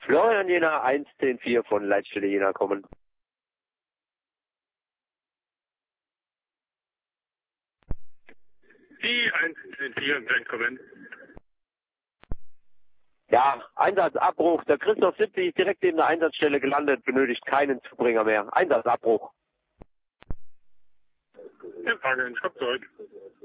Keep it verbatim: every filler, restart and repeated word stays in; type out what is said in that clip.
Florian Jena, eins zehn vier von Leitstelle Jena kommen. Die eins zehn vier in kommen. Ja, Einsatzabbruch. Der Christoph siebzig ist direkt neben der Einsatzstelle gelandet, benötigt keinen Zubringer mehr. Einsatzabbruch. Empfangen, ich komm zurück.